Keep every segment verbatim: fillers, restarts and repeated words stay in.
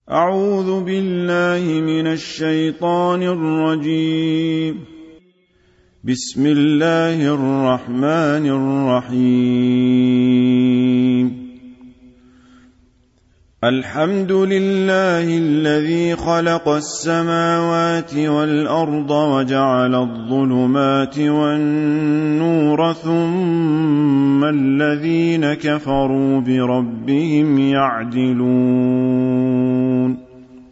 أعوذ بالله من الشيطان الرجيم. بسم الله الرحمن الرحيم. الحمد لله الذي خلق السماوات والأرض وجعل الظلمات والنور ثم الذين كفروا بربهم يعدلون.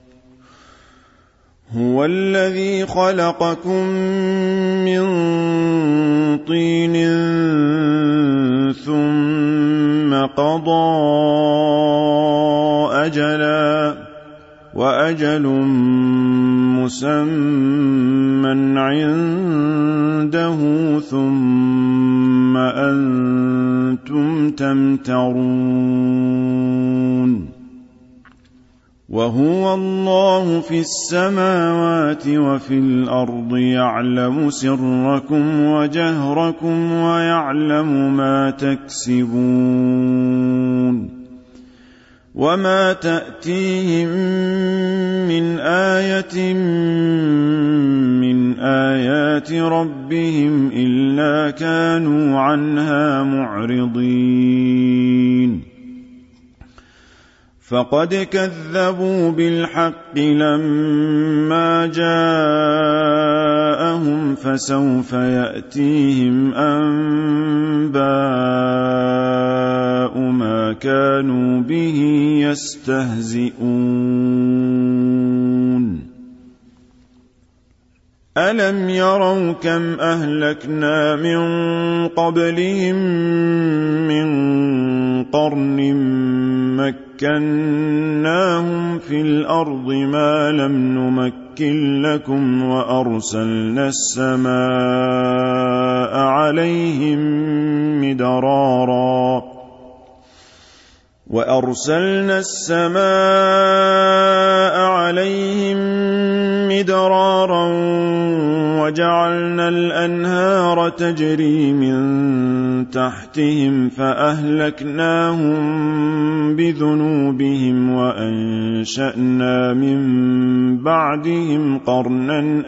هو الذي خلقكم من طين ثم قضى أجلا وأجل مسمى عنده ثم أنتم تمترون. وهو الله في السماوات وفي الأرض يعلم سركم وجهركم ويعلم ما تكسبون. وما تأتيهم من آية من آيات ربهم إلا كانوا عنها معرضين. فقد كذبوا بالحق لما جاءهم فسوف يأتيهم أنباء ما كانوا به يستهزئون. ألم يروا كم أهلكنا من قبلهم من قرن مكناهم في الأرض ما لم نمكن لكم وأرسلنا السماء عليهم مدرارا وأرسلنا السماء عليهم مدرارا وجعلنا الأنهار تجري من تحتهم فأهلكناهم بذنوبهم وأنشأنا من بعدهم قرنا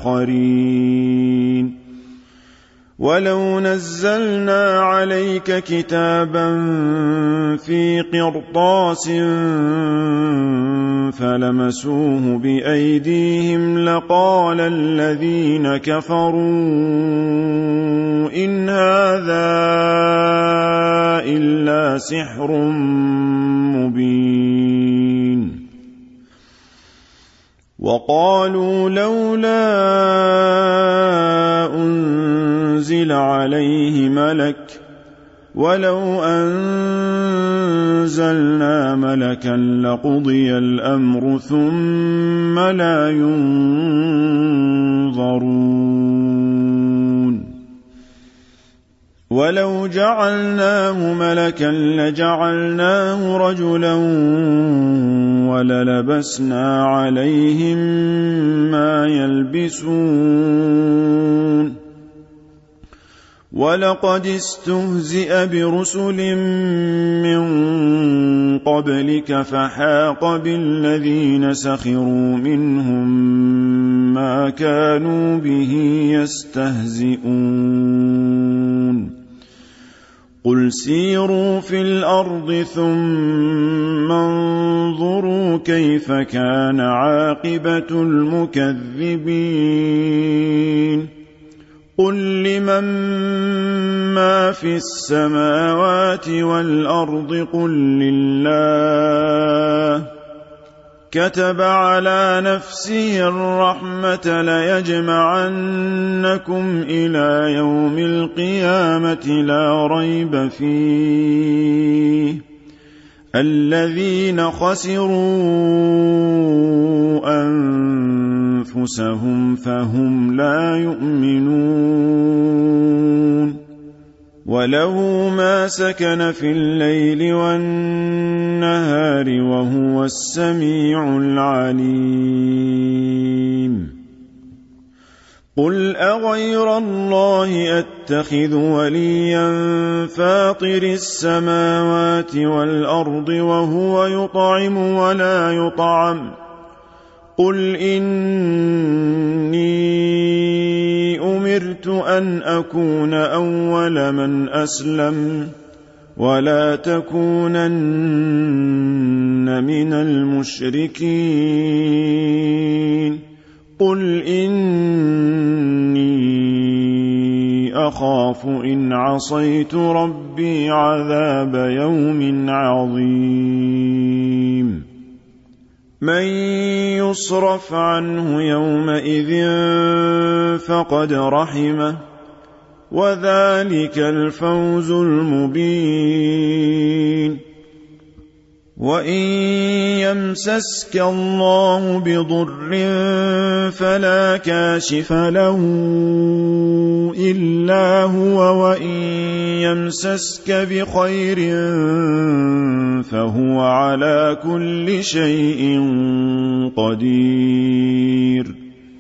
آخرين. ولو نزلنا عليك كتابا في قرطاس فلمسوه بأيديهم لقال الذين كفروا إن هذا إلا سحر مبين. وقالوا لولا أنزل عليه ملك ولو أنزلنا ملكا لقضي الأمر ثم لا ينظرون. ولو جعلناه ملكا لجعلناه رجلا وللبسنا عليهم ما يلبسون. ولقد استهزئ برسل من قبلك فحاق بالذين سخروا منهم ما كانوا به يستهزئون. قل سيروا في الأرض ثم انظروا كيف كان عاقبة المكذبين. قل لمن ما في السماوات والأرض قل لله. كتب على نفسه الرحمة ليجمعنكم إلى يوم القيامة لا ريب فيه. الذين خسروا أنفسهم فهم لا يؤمنون. وله ما سكن في الليل والنهار وهو السميع العليم. قل أغير الله أتخذ وليا فاطر السماوات والأرض وهو يطعم ولا يطعم قل إني أمرت أن أكون أول من أسلم ولا تكونن من المشركين قل إني أخاف إن عصيت ربي عذاب يوم عظيم من يصرف عنه يومئذ فقد رحمه وذلك الفوز المبين وإن يمسسك الله بضر فلا كاشف له إلا هو وإن يمسسك بخير فهو على كل شيء قدير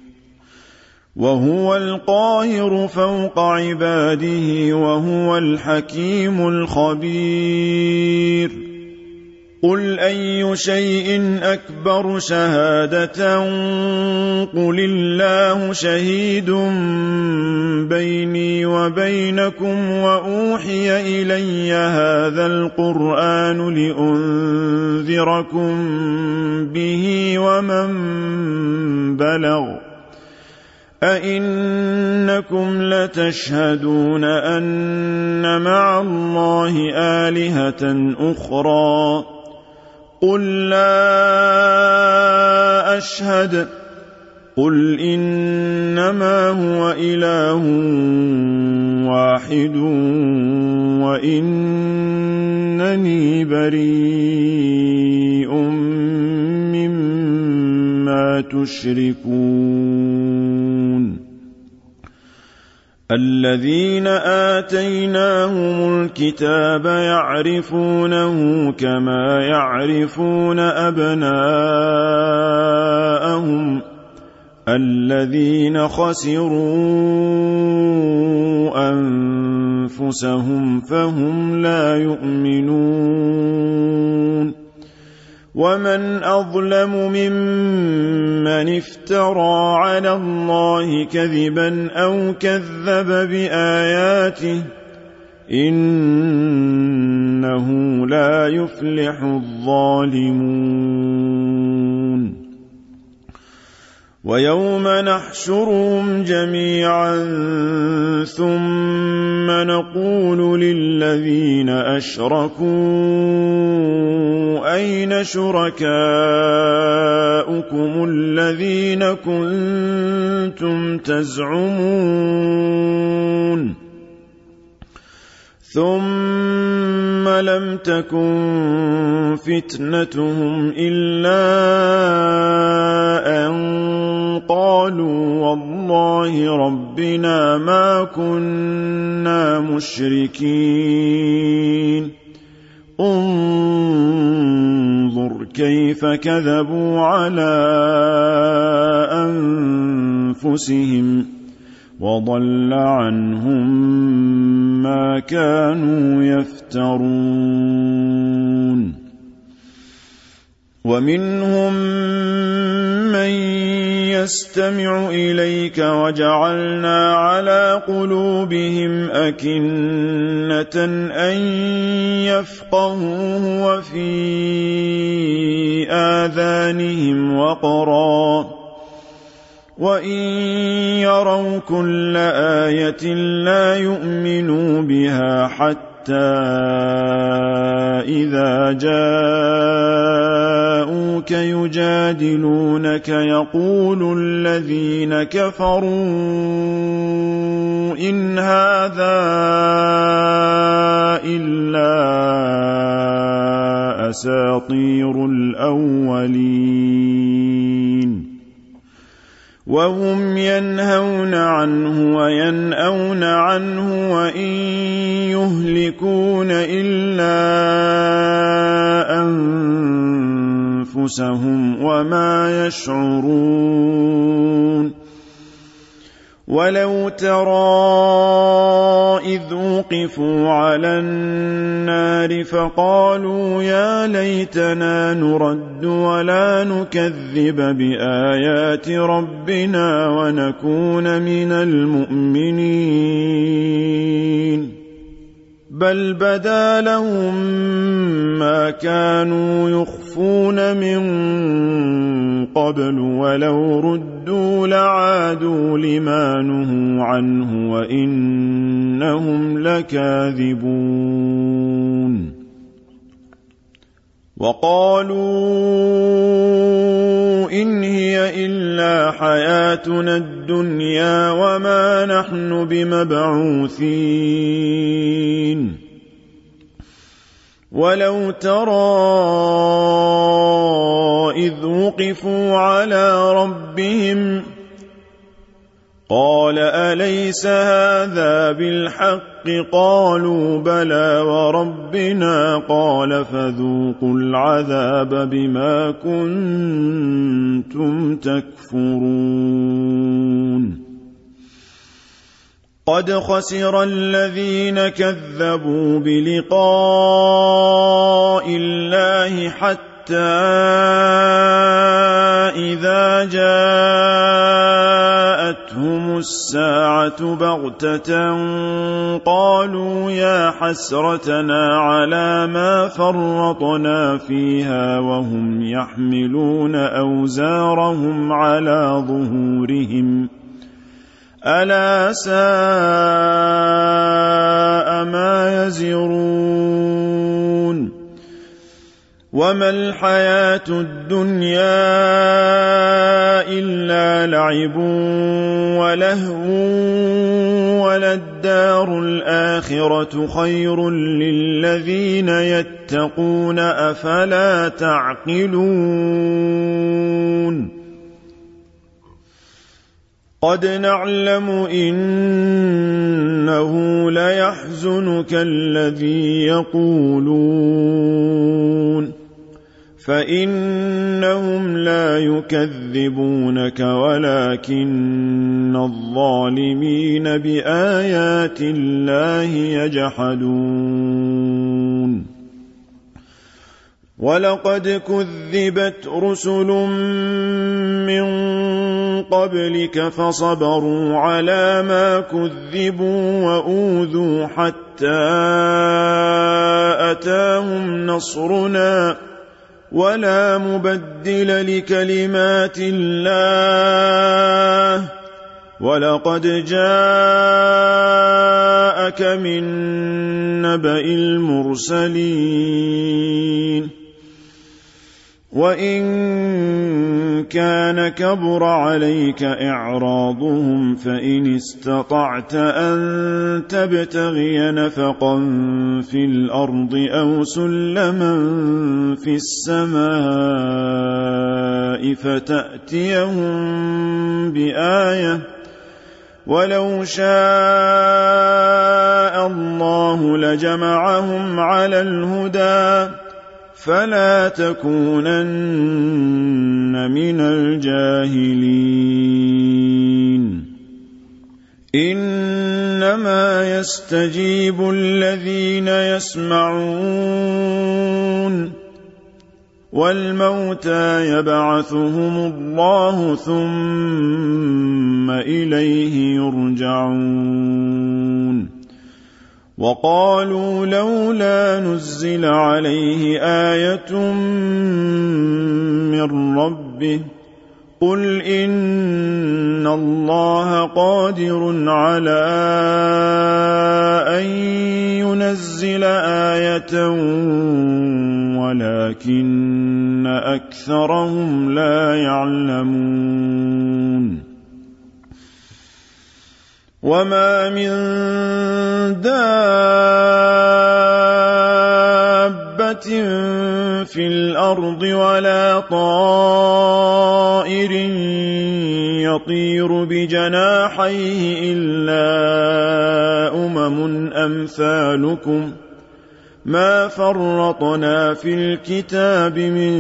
وهو القاهر فوق عباده وهو الحكيم الخبير قل أي شيء أكبر شهادة قل الله شهيد بيني وبينكم وأوحي إلي هذا القرآن لأنذركم به ومن بلغ أئنكم لتشهدون أن مع الله آلهة أخرى قل لا أشهد قل إنما هو إله واحد وإنني بريء مما تشركون الذين آتيناهم الكتاب يعرفونه كما يعرفون أبناءهم الذين خسروا أنفسهم فهم لا يؤمنون ومن أظلم ممن افترى على الله كذبا أو كذب بآياته إنه لا يفلح الظالمون ويوم نحشرهم جميعا ثم نقول للذين أشركوا أين شركاؤكم الذين كنتم تزعمون ثم لم تكن فتنتهم إلا أن قالوا والله ربنا ما كنا مشركين انظر كيف كذبوا على أنفسهم وضل عنهم ما كانوا يفترون ومنهم من يستمع إليك وجعلنا على قلوبهم أكنة أن يفقهوه وفي آذانهم وقرا وإن يروا كل آية لا يؤمنوا بها حتى إذا جاءوك يجادلونك يقول الذين كفروا إن هذا إلا أساطير الأولين وهم ينهون عنه وينأون عنه وإن يهلكون إلا أنفسهم وما يشعرون ولو ترى إذ وقفوا على النار فقالوا يا ليتنا نرد ولا نكذب بآيات ربنا ونكون من المؤمنين بل بدا لهم ما كانوا يخفون من قبل ولو ردوا لعادوا لما نهوا عنه وإنهم لكاذبون وقالوا إن هي إلا حياتنا الدنيا وما نحن بمبعوثين ولو ترى إذ وقفوا على ربهم قال أليس هذا بالحق قالوا بلى وربنا قال فذوقوا العذاب بما كنتم تكفرون قد خسر الذين كذبوا بلقاء الله حتى إذا جاءتهم الساعة بغتة قالوا يا حسرتنا على ما فرطنا فيها وهم يحملون أوزارهم على ظهورهم ألا ساء ما يزرون وما الحياة الدنيا إلا لعب ولهو وللدار الآخرة خير للذين يتقون أفلا تعقلون قد نعلم إنه ليحزنك الذي يقولون فإنهم لا يكذبونك ولكن الظالمين بآيات الله يجحدون ولقد كذبت رسل من قبلك فصبروا على ما كذبوا وأوذوا حتى أتاهم نصرنا ولا مبدل لكلمات الله ولقد جاءك من نبأ المرسلين وإن كان كبر عليك إعراضهم فإن استطعت أن تبتغي نفقا في الأرض أو سلما في السماء فتأتيهم بآية ولو شاء الله لجمعهم على الهدى فلا تكونن من الجاهلين إنما يستجيب الذين يسمعون والموتى يبعثهم الله ثم إليه يرجعون وقالوا لولا نزل عليه آية من ربه قل إن الله قادر على أن ينزل آية ولكن أكثرهم لا يعلمون وما من دابة في الأرض ولا طائر يطير بجناحيه إلا أمم أمثالكم ما فرطنا في الكتاب من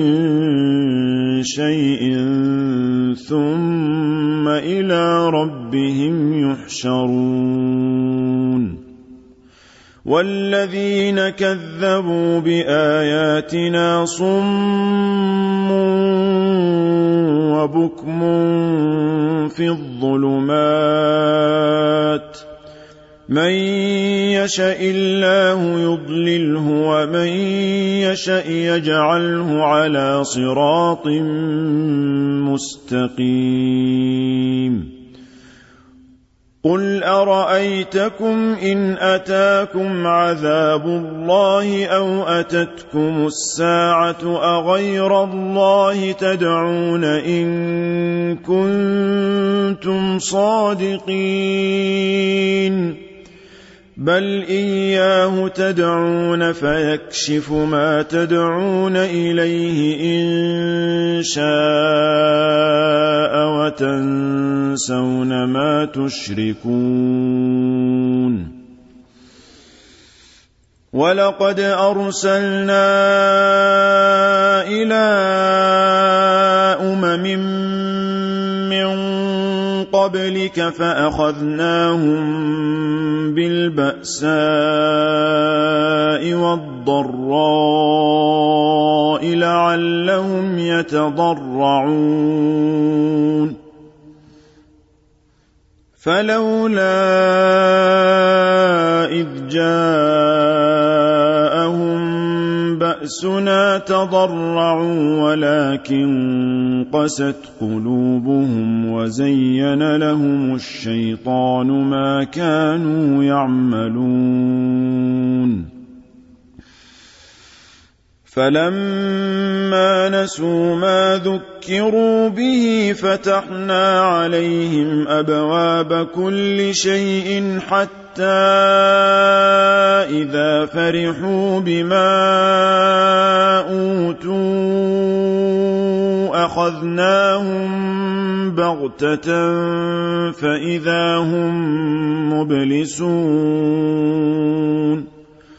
شيء ثم إلى ربهم يحشرون والذين كذبوا بآياتنا صم وبكم في الظلمات من يشاء الله يضلله ومن يشاء يجعله على صراط مستقيم قل أرأيتكم إن أتاكم عذاب الله أو أتتكم الساعة أغير الله تدعون إن كنتم صادقين بل إياه تدعون فيكشف ما تدعون إليه إن شاء وتنسون ما تشركون ولقد أرسلنا إلى أمم من قبلك فأخذناهم بالبأساء والضراء لعلهم يتضرعون فلولا إذ جاءهم بأسنا تضرعوا ولكن قست قلوبهم وزين لهم الشيطان ما كانوا يعملون فلما نسوا ما ذكروا به فتحنا عليهم أبواب كل شيء حتى إذا فرحوا بما أوتوا أخذناهم بغتة فإذا هم مبلسون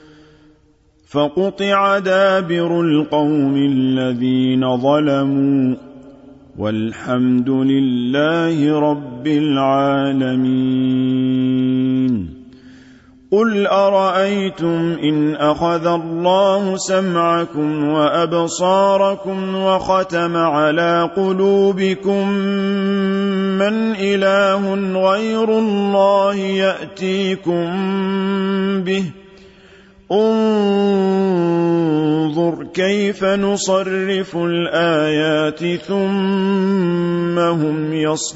فقطع دابر القوم الذين ظلموا والحمد لله رب العالمين قل أرأيتم إن أخذ الله سمعكم وأبصاركم وختم على قلوبكم من إله غير الله يأتيكم به انظر كيف نصرف الآيات ثم هم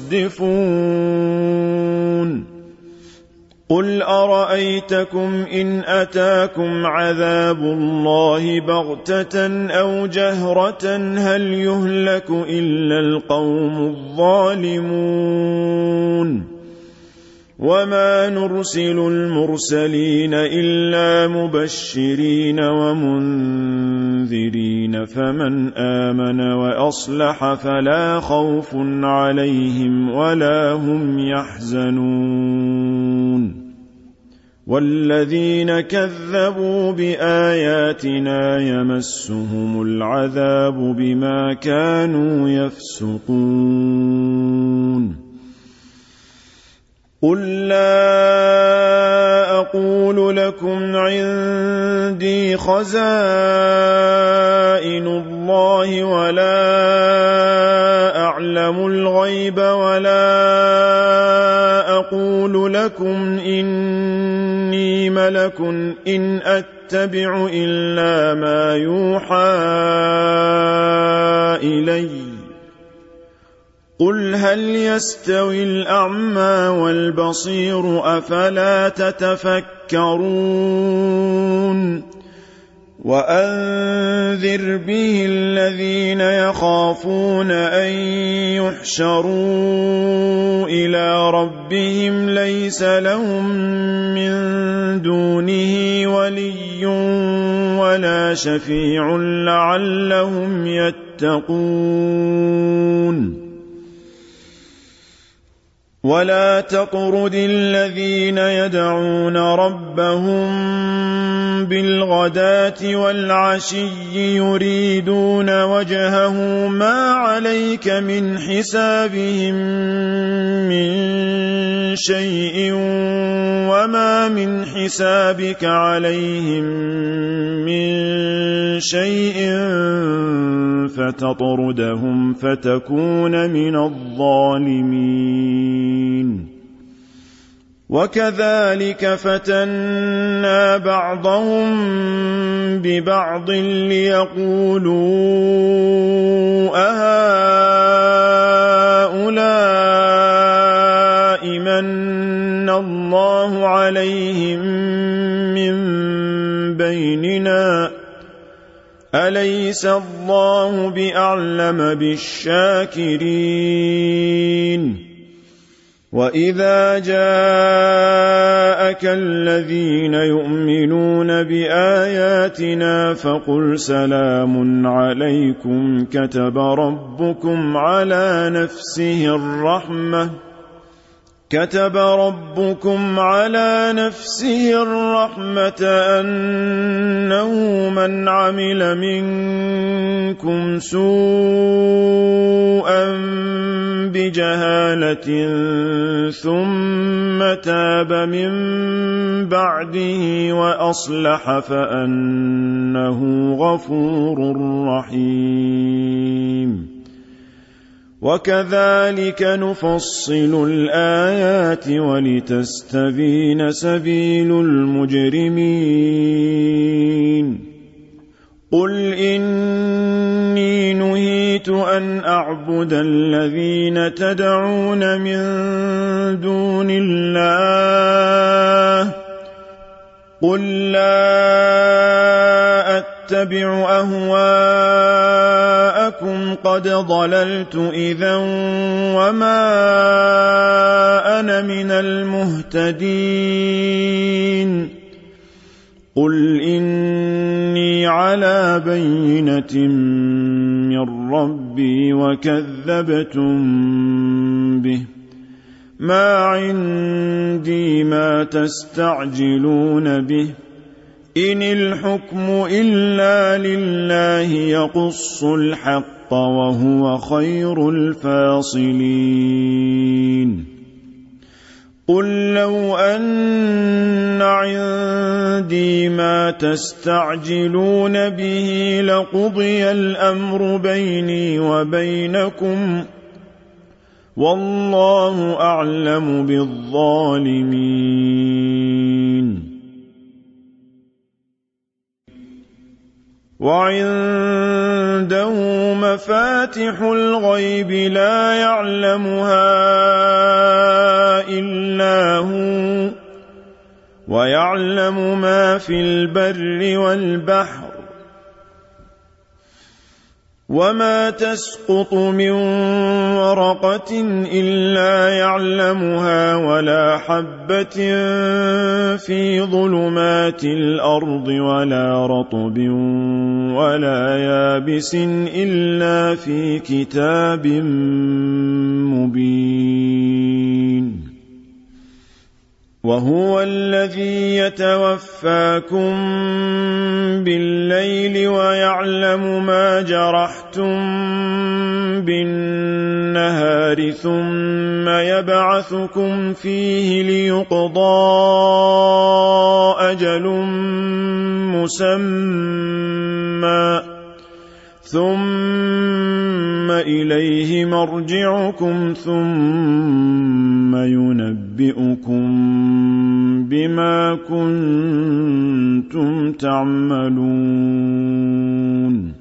يصدفون قل أرأيتكم إن أتاكم عذاب الله بغتة أو جهرة هل يهلك إلا القوم الظالمون وما نرسل المرسلين إلا مبشرين ومنذرين فمن آمن وأصلح فلا خوف عليهم ولا هم يحزنون والذين كذبوا بآياتنا يمسهم العذاب بما كانوا يفسقون قل لا أقول لكم عندي خزائن الله ولا أعلم الغيب ولا أقول لكم إني ملك إن أتبع إلا ما يوحى إلي قل هل يستوي الأعمى والبصير أفلا تتفكرون وأنذر به الذين يخافون أن يحشروا إلى ربهم ليس لهم من دونه ولي ولا شفيع لعلهم يتقون ولا تطرد الذين يدعون ربهم بالغداة والعشي يريدون وجهه ما عليك من حسابهم من شيء وما من حسابك عليهم من شيء فتطردهم فتكون من الظالمين. وكذلك فتنا بعضهم ببعض ليقولوا أهؤلاء من الله عليهم من بيننا أليس الله بأعلم بالشاكرين. وإذا جاءك الذين يؤمنون بآياتنا فقل سلام عليكم كتب ربكم على نفسه الرحمة كتب ربكم على نفسه الرحمة أنه من عمل منكم سوءا بجهالة ثم تاب من بعده وأصلح فأنه غفور رحيم. وكذلك نفصل الآيات ولتستبين سبيل المجرمين. قل إني نهيت أن أعبد الذين تدعون من دون الله قل لا أتبع أهواءكم قد ضللت إذا وما أنا من المهتدين. قل إني على بينة من ربي وكذبتم به ما عندي ما تستعجلون به إن الحكم إلا لله يقص الحق وهو خير الفاصلين. قل لو أن عندي ما تستعجلون به لقضي الأمر بيني وبينكم والله أعلم بالظالمين. وعنده مفاتح الغيب لا يعلمها إلا هو ويعلم ما في البر والبحر وما تسقط من ورقة إلا يعلمها ولا حبة في ظلمات الأرض ولا رطب ولا يابس إلا في كتاب مبين. وهو الذي يتوفاكم بالليل ويعلم ما جرحتم بالنهار ثم يبعثكم فيه ليقضى أجل مسمى ثم إليه مرجعكم ثم ينبئكم بما كنتم تعملون.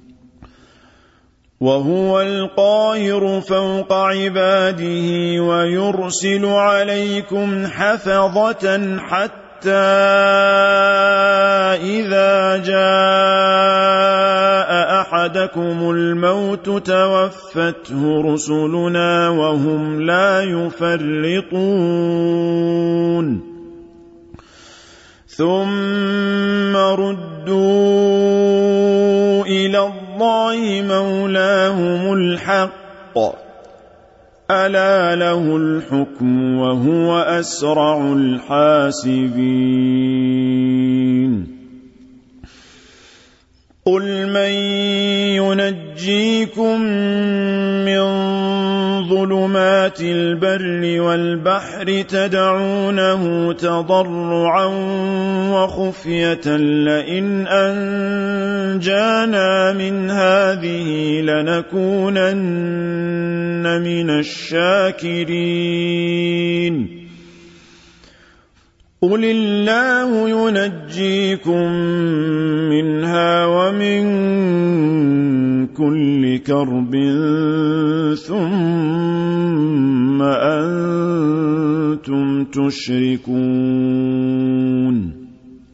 وهو القاهر فوق عباده ويرسل عليكم حفظة حتى إذا جاء أحدكم الموت توفته رسلنا وهم لا يفرطون ثم ردوا إلى الله مولاهم الحق ألا له الحكم وهو أسرع الحاسبين قل من ينجيكم من ظلمات البر والبحر تدعونه تضرعا وخفية لئن أنجانا من هذه لنكونن من الشاكرين قل الله ينجيكم منها ومن كل كرب ثم أنتم تشركون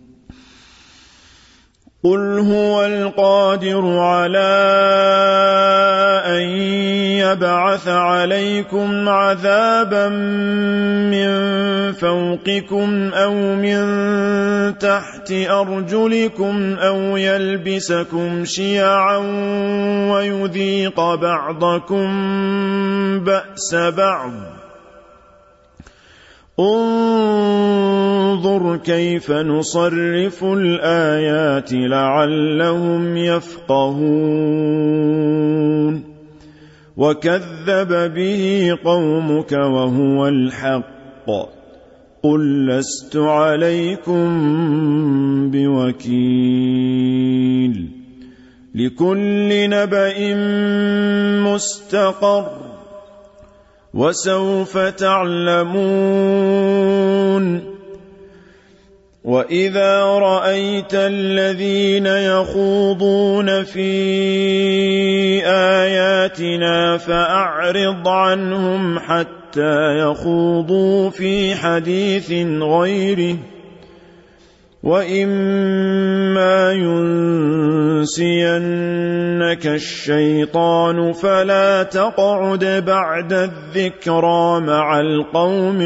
قل هو القادر على أن يبعث عليكم عذابا من فوقكم أو من تحت أرجلكم أو يلبسكم شيعا ويذيق بعضكم بأس بعض انظر كيف نصرف الآيات لعلهم يفقهون وكذب به قومك وهو الحق قل لست عليكم بوكيل لكل نبأ مستقر وسوف تعلمون وإذا رأيت الذين يخوضون في آياتنا فأعرض عنهم حتى يخوضوا في حديث غيره وإما ينسينك الشيطان فلا تقعد بعد الذكرى مع القوم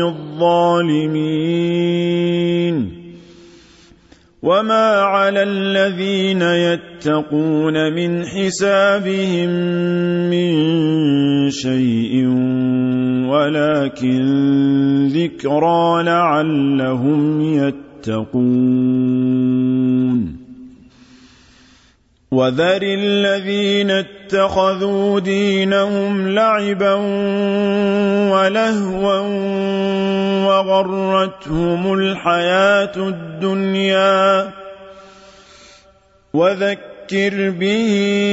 الظالمين وما على الذين يتقون من حسابهم من شيء ولكن ذكرى لعلهم يتقون وذر الذين اتخذوا دينهم لعبا ولهوا وغرتهم الحياة الدنيا وذكر به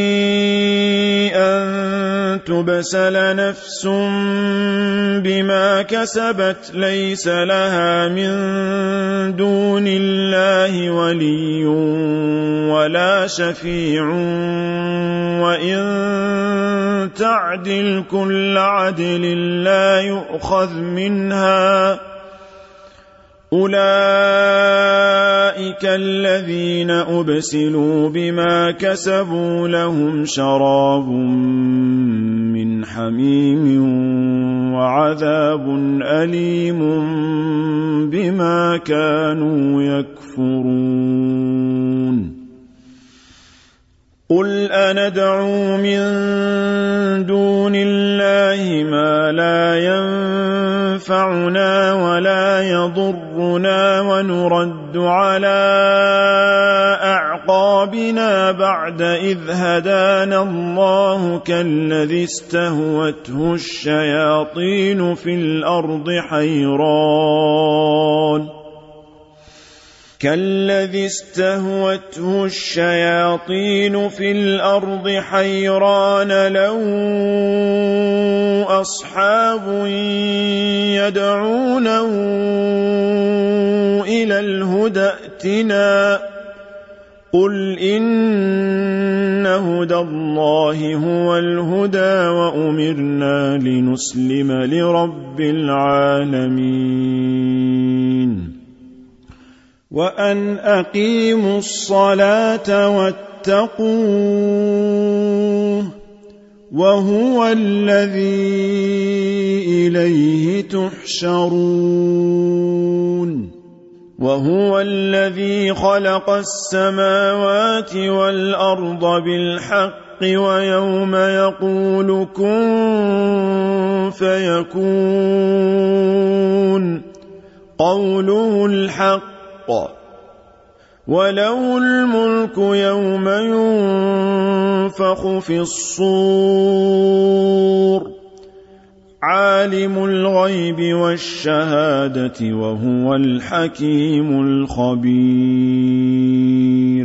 أن تبسل نفس بما كسبت ليس لها من دون الله ولي ولا شفيع وإن تعدل كل عدل لا يؤخذ منها أولئك الذين أبسلوا بما كسبوا لهم شراب من حميم وعذاب أليم بما كانوا يكفرون قل أندعو من دون الله ما لا ينفعنا ولا يضرنا ونرد على أعقابنا بعد إذ هدانا الله كالذي استهوته الشياطين في الأرض حيران كالذي استهوته الشياطين في الأرض حيران له أصحاب يدعونه إلى الهدى ائتنا قل إن هدى الله هو الهدى وأمرنا لنسلم لرب العالمين وأن أقيموا الصلاة واتقوه وهو الذي إليه تحشرون وهو الذي خلق السماوات والأرض بالحق ويوم يقول كن فيكون قوله الحق وله الملك يوم ينفخ في الصور عالم الغيب والشهادة وهو الحكيم الخبير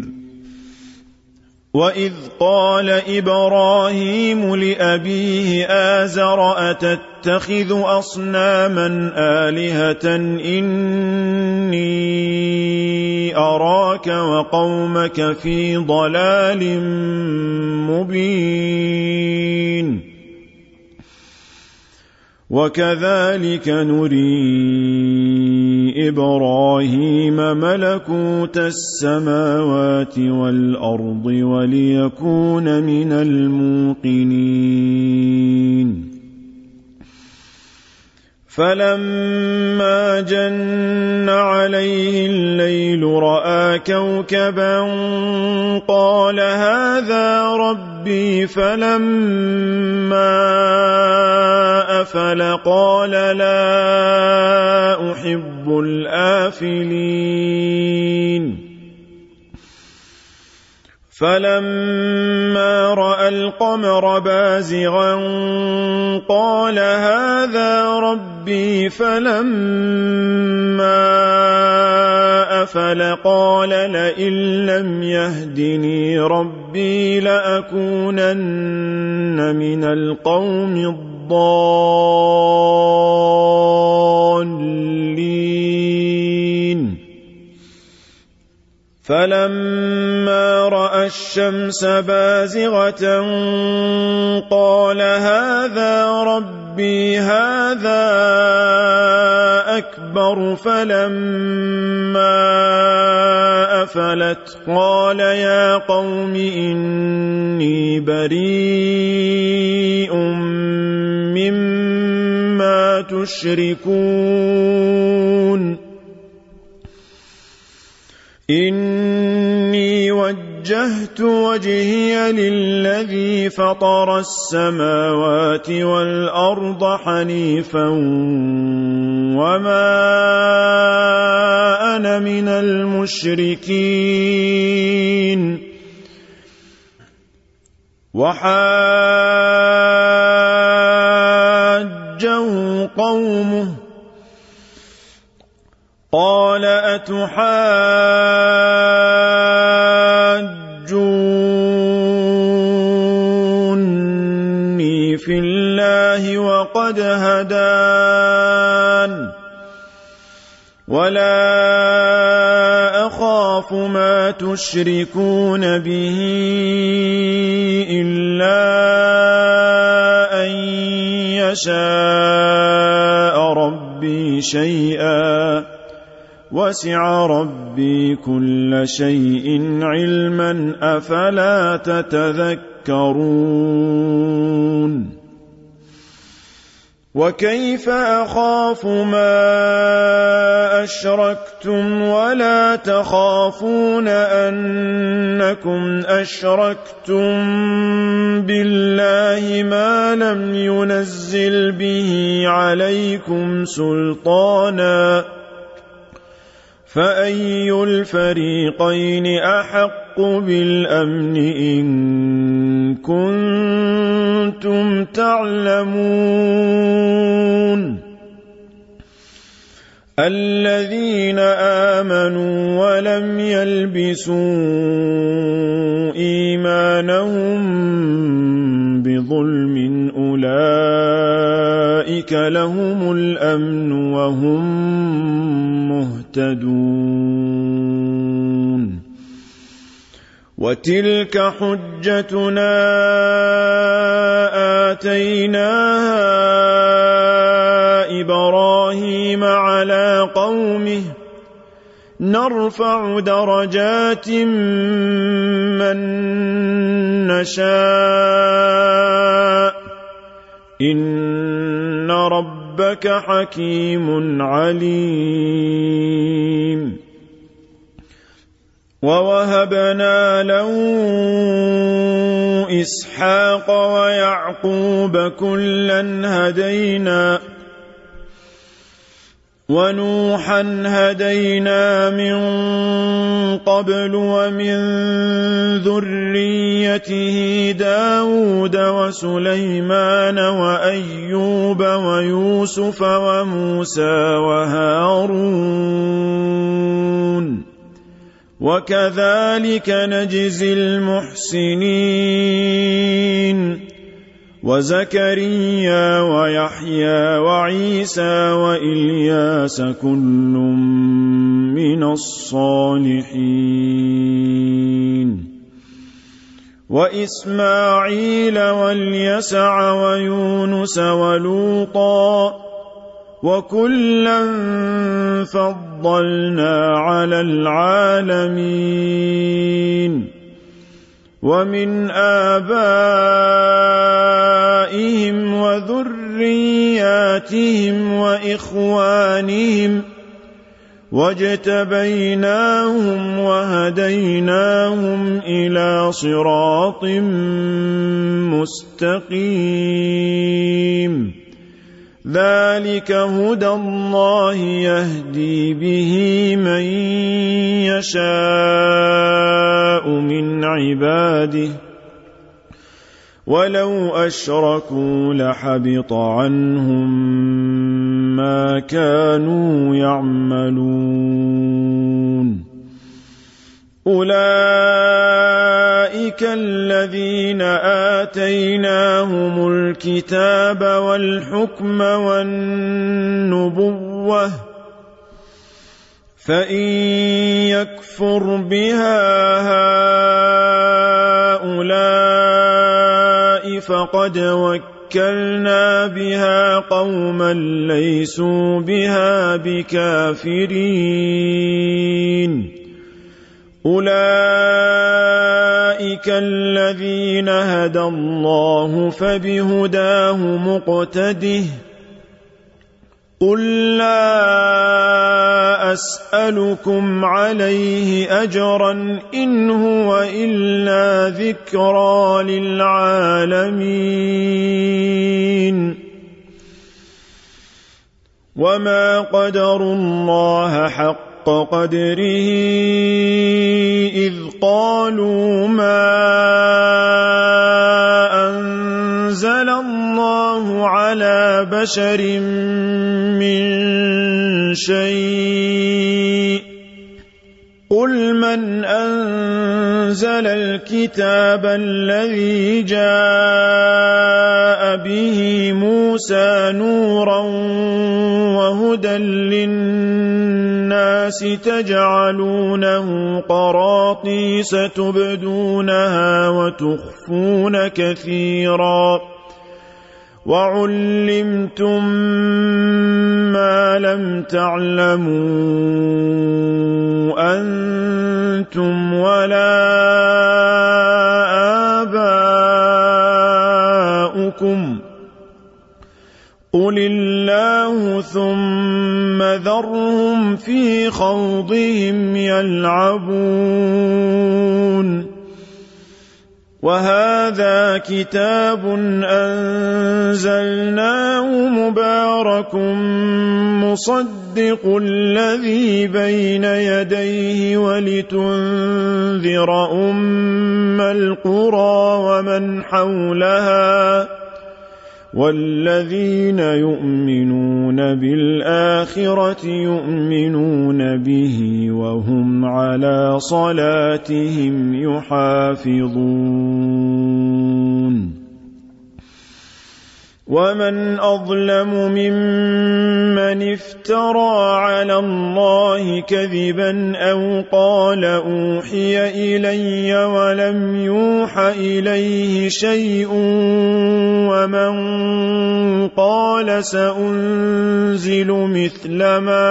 وإذ قال إبراهيم لأبيه آزر أتتخذ أصناما آلهة إني أراك وقومك في ضلال مبين وكذلك نري إبراهيم ملكوت السماوات والأرض وليكون من الموقنين فلما جن عليه الليل رأى كوكبا قال هذا ربي فلما أفل قال لا أحب الآفلين فلما رأى القمر بازغا قال هذا ربي فلما أفل قال لئن لم يهدني ربي لأكونن من القوم الضالين فلما رأى الشمس بازغة قال هذا ربي هذا أكبر فلما أفلت قال يا قوم إني بريء مما تشركون إني وجهت وجهي للذي فطر السماوات والأرض حنيفا وما أنا من المشركين وحاجه قومه قال أتحاجوني في الله وقد هدان ولا أخاف ما تشركون به إلا أن يشاء ربي شيئا وسع ربي كل شيء علما أفلا تتذكرون وكيف أخاف ما أشركتم ولا تخافون أنكم أشركتم بالله ما لم ينزل به عليكم سلطانا فأي الفريقين أحق بالأمن إن كنتم تعلمون الذين آمنوا ولم يلبسوا إيمانهم بظلم أولئك لهم الأمن وهم مهتدون وتلك حجتنا آتيناها إبراهيم على قومه نرفع درجات من نشاء إن ربك حكيم عليم ووهبنا له إسحاق ويعقوب كلا هدينا ونوحا هدينا من قبل ومن ذريته داود وسليمان وأيوب ويوسف وموسى وهارون وكذلك نجزي المحسنين وزكريا ويحيى وعيسى وإلياس كل من الصالحين وإسماعيل واليسع ويونس ولوطا وكلا فضلنا على العالمين ومن آبائهم وذرياتهم وإخوانهم واجتبيناهم وهديناهم إلى صراط مستقيم ذلك هدى الله يهدي به من يشاء من عباده ولو أشركوا لحبط عنهم ما كانوا يعملون أولئك الذين آتيناهم الكتاب والحكم والنبوة فإن يكفر بها هؤلاء فقد وكلنا بها قوما ليسوا بها بكافرين أولئك الذين هدى الله فبهداه مقتده قل لا أسألكم عليه أجرا إن هو إلا ذكرى للعالمين وما قدروا الله حق قدره إذ قالوا ما أنزل الله على بشر من شيء قل من أنزل الكتاب الذي جاء به موسى نورا وهدى للناس تجعلونه قراطيس تبدونها وتخفون كثيرا وعلمتم ما لم تعلموا أنتم ولا آباؤكم قل الله ثم ذرهم في خوضهم يلعبون وهذا كتاب أنزلناه مبارك مصدق الذي بين يديه ولتنذر أم القرى ومن حولها والذين يؤمنون بالآخرة يؤمنون به وهم على صلاتهم يحافظون ومن أظلم ممن افترى على الله كذبا أو قال أوحي إلي ولم يوح إليه شيء ومن قال سأنزل مثل ما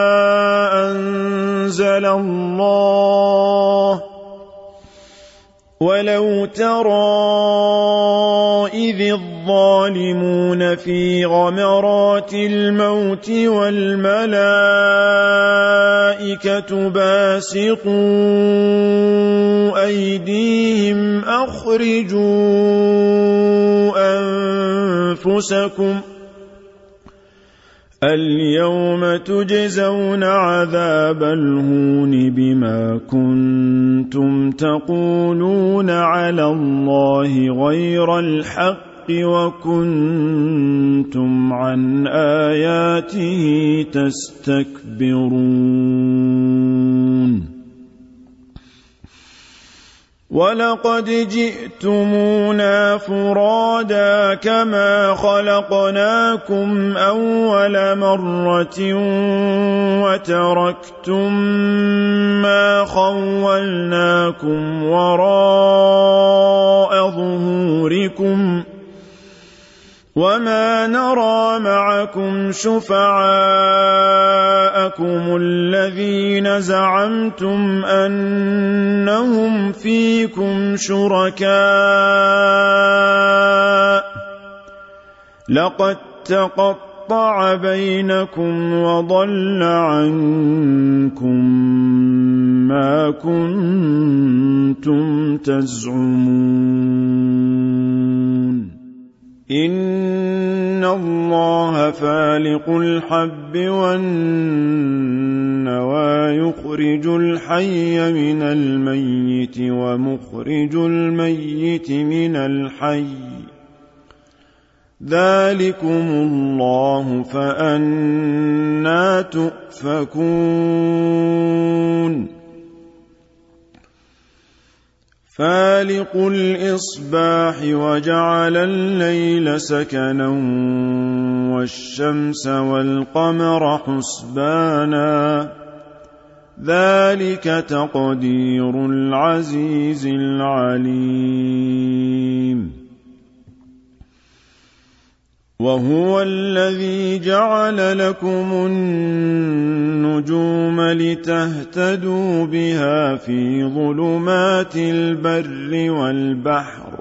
أنزل الله ولو ترى إذ الظالمون في غمرات الموت والملائكة باسطوا أيديهم أخرجوا أنفسكم اليوم تجزون عذاب الهون بما كنتم تقولون على الله غير الحق وكنتم عن آياته تستكبرون ولقد جئتمونا فرادا كما خلقناكم أول مرة وتركتم ما خولناكم وراء ظهوركم وما نرى معكم شفعاءكم الذين زعمتم أنهم فيكم شركاء لقد تقطع بينكم وضل عنكم ما كنتم تزعمون إن الله فالق الحب والنوى يخرج الحي من الميت ومخرج الميت من الحي ذلكم الله فأنى تؤفكون فالق الإصباح وجعل الليل سكنا والشمس والقمر حسبانا ذلك تقدير العزيز العليم وهو الذي جعل لكم النجوم لتهتدوا بها في ظلمات البر والبحر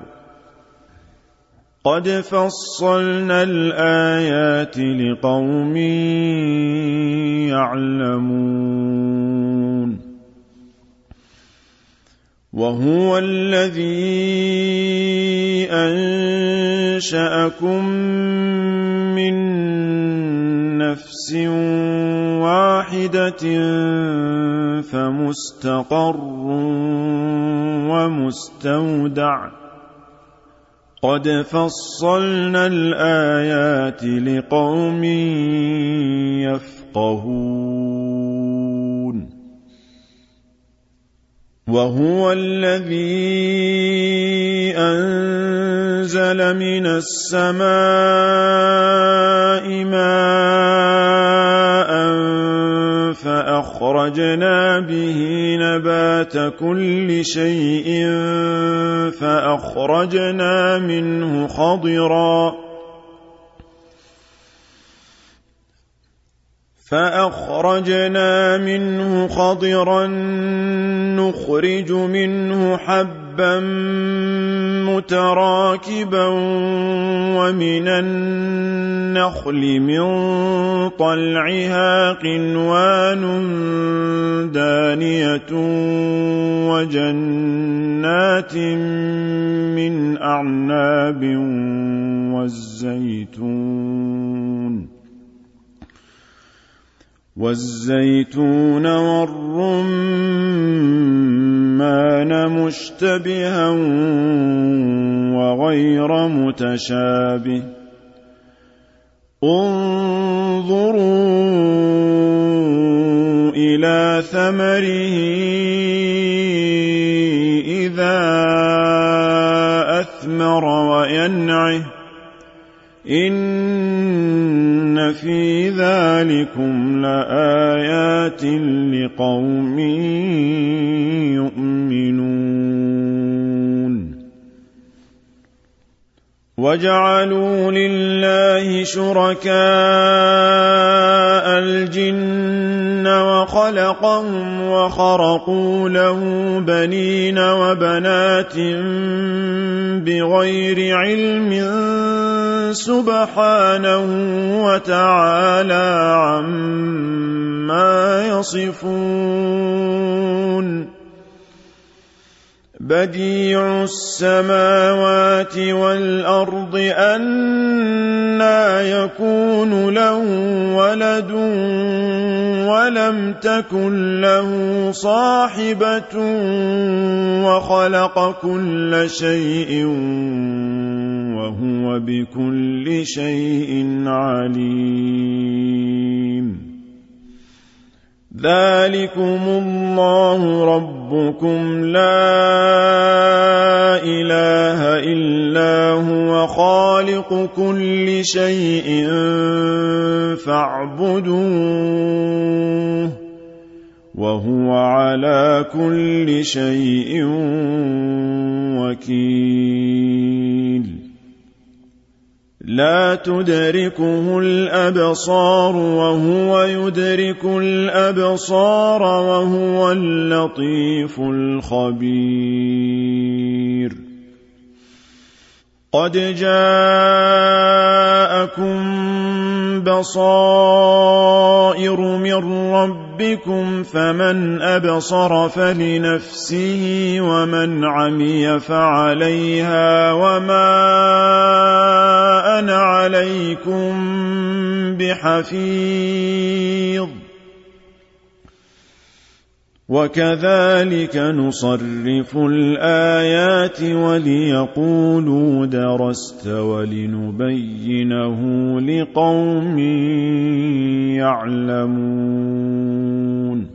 قد فصلنا الآيات لقوم يعلمون وهو الذي أنشأكم من نفس واحدة فمستقر ومستودع قد فصلنا الآيات لقوم يفقهون وهو الذي أنزل من السماء ماء فأخرجنا به نبات كل شيء فأخرجنا منه خضرا فأخرجنا منه خضرا نخرج منه حبا متراكبا ومن النخل من طلعها قنوان دانية وجنات من أعناب والزيتون والزيتون والرمان مشتبها وغير متشابه انظروا إلى ثمره إذا أثمر وينعه إن في ذلكم لآيات لقوم يؤمنون وجعلوا لله شركاء الجن وخلقهم وخرقوا له بنين وبنات بغير علم سبحانه وتعالى عما يصفون بديع السماوات والأرض أنى يكون له ولد ولم تكن له صاحبة وخلق كل شيء وهو بكل شيء عليم ذلكم الله ربكم لا إله إلا هو خالق كل شيء فاعبدوه وهو على كل شيء وكيل لا تدركه الأبصار وهو يدرك الأبصار وهو اللطيف الخبير قد جاءكم بصائر من ربكم فمن أبصر فلنفسه ومن عمي فعليها وما أنا عليكم بحفيظ وكذلك نصرف الآيات وليقولوا درست ولنبينه لقوم يعلمون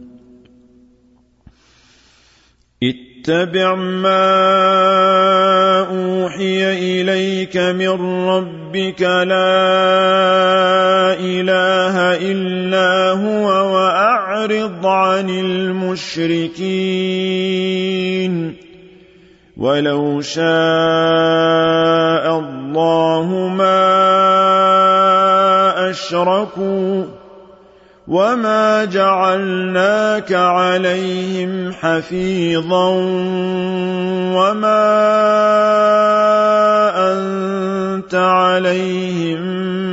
اتبع ما أوحي إليك من ربك لا إله إلا هو وأعرض عن المشركين ولو شاء الله ما أشركوا وما جعلناك عليهم حفيظا وما أنت عليهم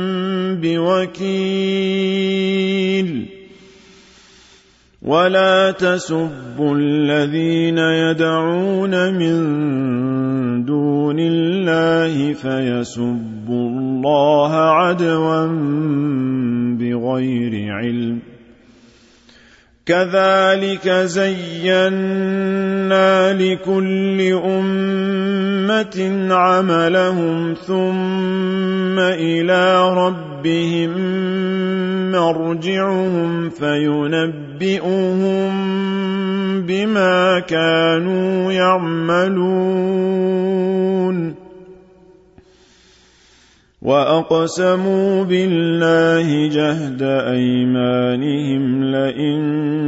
بوكيل ولا تسبوا الذين يدعون من دون الله فيسبوا الله عدوا بغير علم كذلك زينا لكل أمة عملهم ثم إلى ربهم مرجعهم فينبئهم بما كانوا يعملون وأقسموا بالله جهد أيمانهم لئن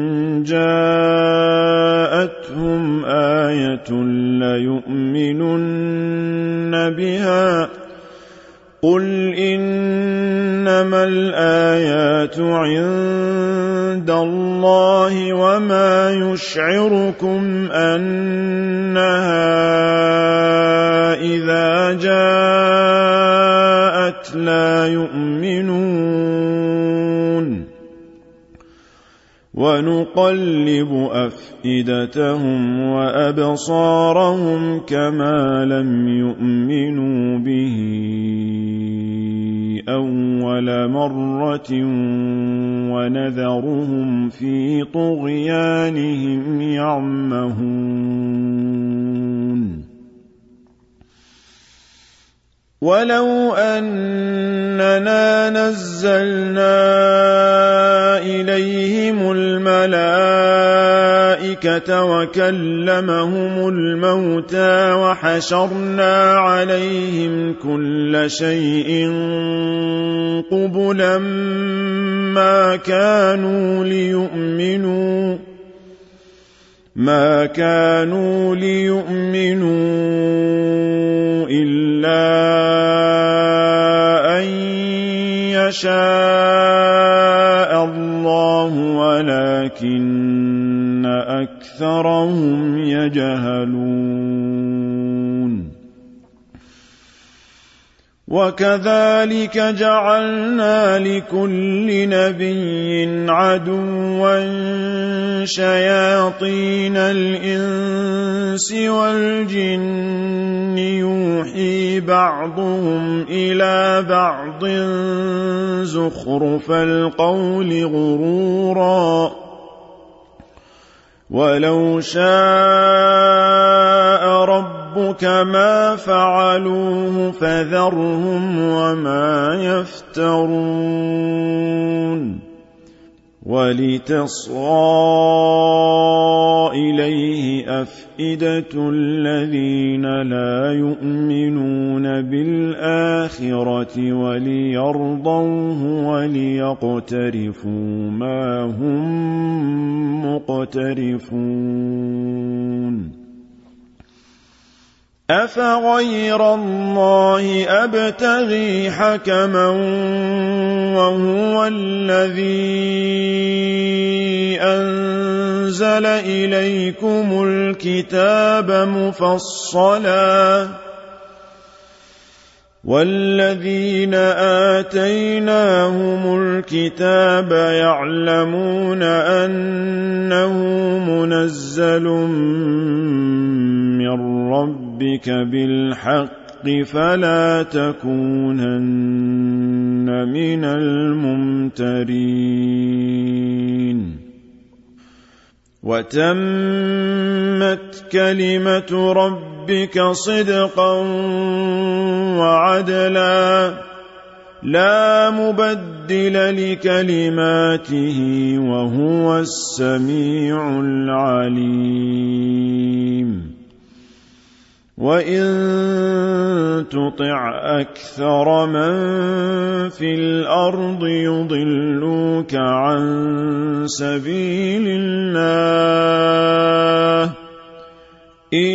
جاءتهم آية ليؤمنن بها قل إنما الآيات عند الله وما يشعركم أنها إذا جاءت لا يؤمنون ونقلب أفئدتهم وأبصارهم كما لم يؤمنوا به أول مرة ونذرهم في طغيانهم يعمهون ولو أننا نزلنا إليهم الملائكة وكلمهم الموتى وحشرنا عليهم كل شيء قبلا ما كانوا ليؤمنوا ما كانوا ليؤمنوا إلا يشاء الله ولكن أكثرهم يجهلون وكذلك جعلنا لكل نبي عدوا شياطين الإنس والجن يوحي بعضهم إلى بعض زخرف القول غرورا ولو شاء ربك ما فعلوه فذرهم وما يفترون ولتصغى إليه أفئدة الذين لا يؤمنون بالآخرة وليرضوه وليقترفوا ما هم مقترفون أفغير الله أبتغي حكما وهو الذي أنزل إليكم الكتاب مفصلا والذين آتيناهم الكتاب يعلمون أنه منزل من ربك بالحق فلا تكونن من الممترين وتمت كلمة ربك صدقا وعدلا لا مبدل لكلماته وهو السميع العليم وإن تطع أكثر من في الأرض يضلوك عن سبيل الله إن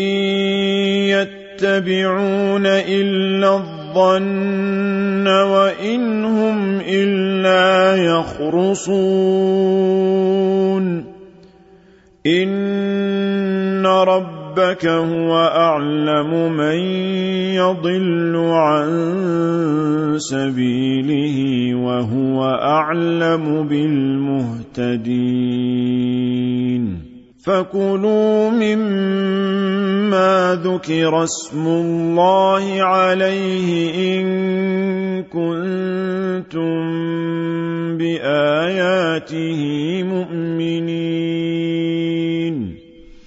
يتبعون إلا الظن وإن هم إلا يخرصون إن رب ربك هو أعلم من يضل عن سبيله وهو أعلم بالمهتدين فكلوا مما ذكر اسم الله عليه إن كنتم بآياته مؤمنين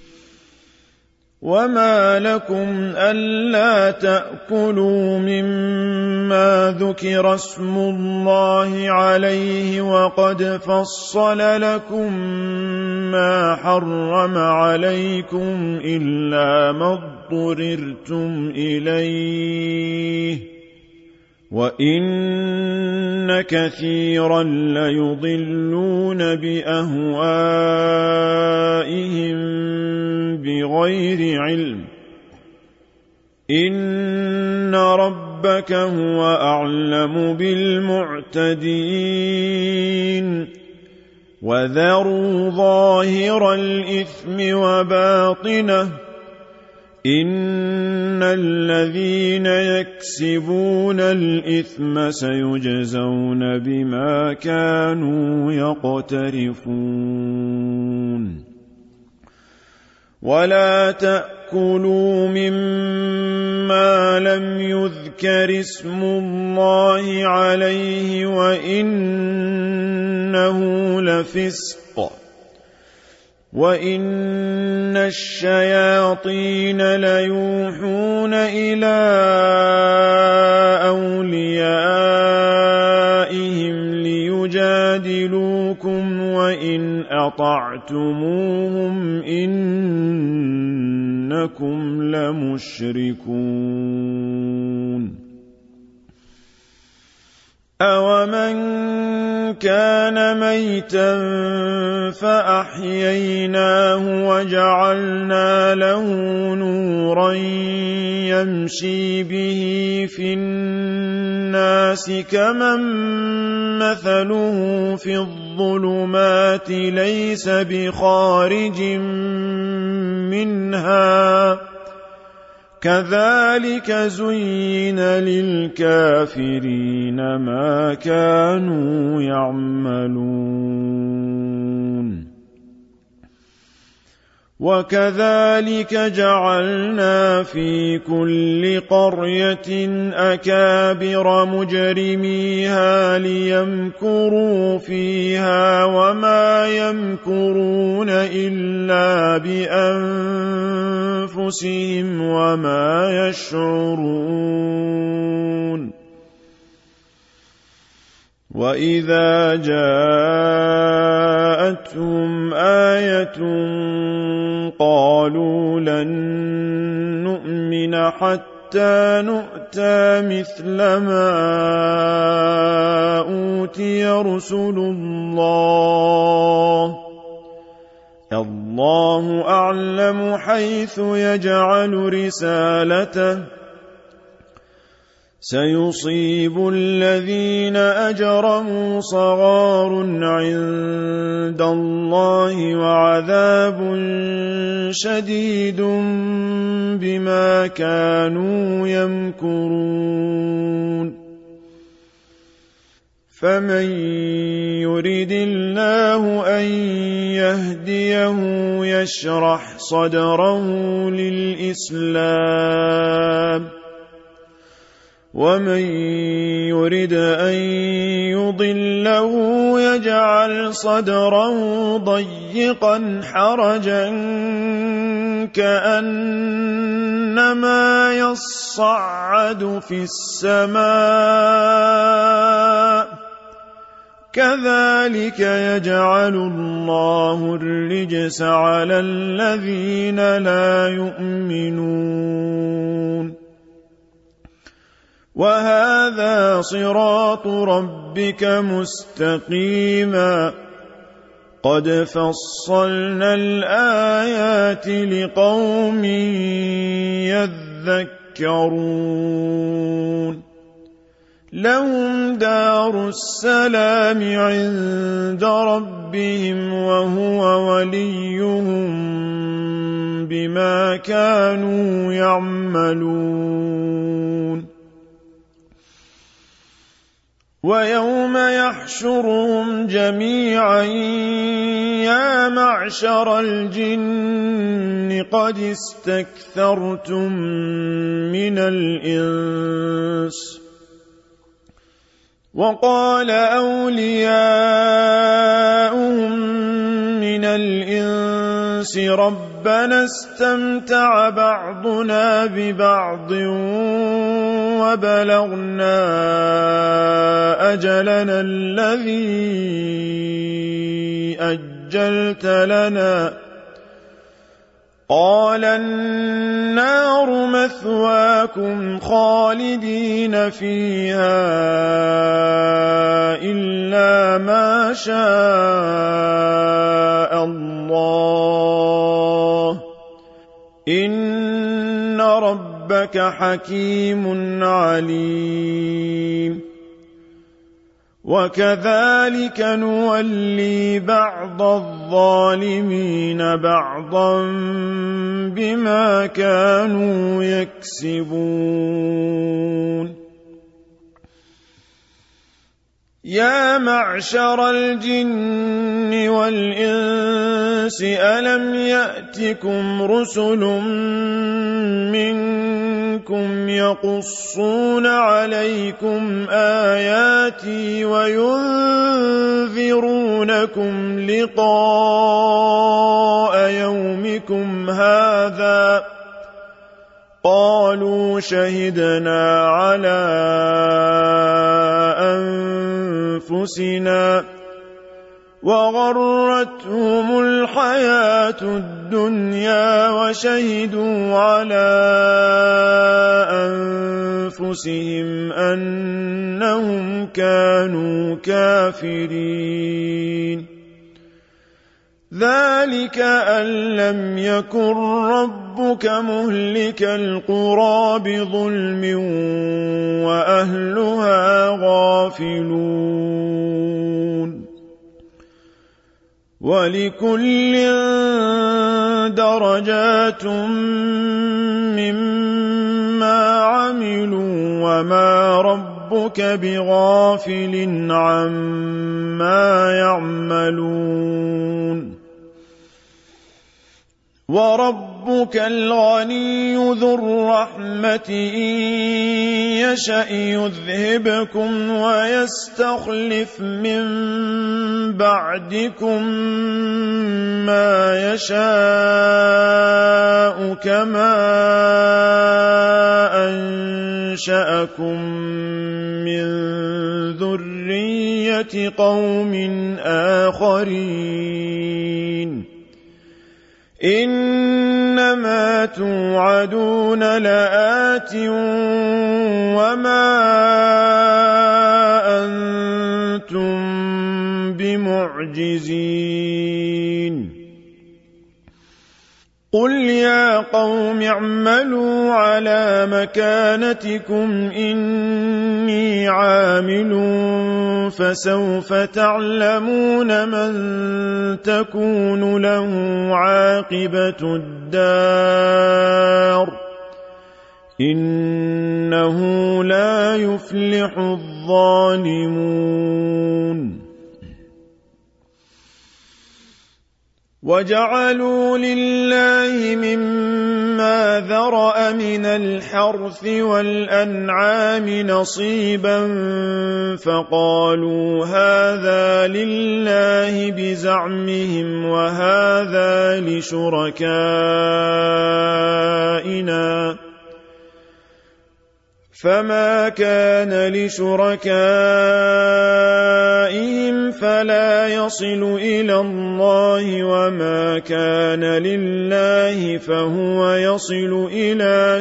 وما لكم ألا تأكلوا مما ذكر اسم الله عليه وقد فصل لكم ما حرم عليكم إلا ما اضطررتم إليه وإن كثيرا ليضلون بأهوائهم بغير علم إن ربك هو أعلم بالمعتدين وذروا ظاهر الإثم وباطنه إن الذين يكسبون الإثم سيجزون بما كانوا يقترفون ولا تأكلوا مما لم يذكر اسم الله عليه وإنه لفسق وإن الشياطين ليوحون إلى أوليائهم ليجادلوكم وإن أطعتموهم إنكم لمشركون أَوَمَنْ كَانَ مَيْتًا فَأَحْيَيْنَاهُ وَجَعَلْنَا لَهُ نُورًا يَمْشِي بِهِ فِي النَّاسِ الناس كمن مثله في الظلمات ليس بخارج منها كذلك زين للكافرين ما كانوا يعملون وكذلك جعلنا في كل قرية أكابر مجرميها ليمكروا فيها وما يمكرون إلا بأنفسهم وما يشعرون وإذا جاءتهم آية قالوا لن نؤمن حتى نؤتى مثل ما أوتي رسل الله الله أعلم حيث يجعل رسالته سيصيب الذين أجرموا صغار عند الله وعذاب شديد بما كانوا يمكرون فمن يرد الله أن يهديه يشرح صدره للإسلام ومن يرد أن يضله يجعل صدره ضيقا حرجا كأنما يصعد في السماء كذلك يجعل الله الرجس على الذين لا يؤمنون وهذا صراط ربك مستقيما قد فصلنا الآيات لقوم يذكرون لهم دار السلام عند ربهم وهو وليهم بما كانوا يعملون ويوم يحشرهم جميعا يا معشر الجن قد استكثرتم من الإنس وقال أولياؤهم من الإنس ربنا استمتع بعضنا ببعض وبلغنا أجلنا الذي أجلت لنا قال النار مثواكم خالدين فيها إلا ما شاء الله إن ربك حكيم عليم وكذلك نولي بعض الظالمين بعضا بما كانوا يكسبون يا معشر الجن والإنس ألم يأتكم رسل منكم يقصون عليكم آياتي وينذرونكم لقاء يومكم هذا قالوا شهدنا على أنفسنا وغرتهم الحياة الدنيا وشهدوا على أنفسهم أنهم كانوا كافرين ذلك أن لم يكن ربك مهلك القرى بظلم وأهلها غافلون ولكل درجات مما عملوا وما ربك بغافل عما يعملون وربك الغني ذو الرحمة إن يشأ يذهبكم ويستخلف من بعدكم ما يشاء كما أنشأكم من ذرية قوم آخرين إنما توعدون لآت وما أنتم بمعجزين قل يا قوم اعملوا على مكانتكم إني عامل فسوف تعلمون من تكون له عاقبة الدار إنه لا يفلح الظالمون وجعلوا لله مما ذرأ من الحرث والأنعام نصيبا فقالوا هذا لله بزعمهم وهذا لشركائنا فما كان لشركائهم فلا يصل إلى الله وما كان لله فهو يصل إلى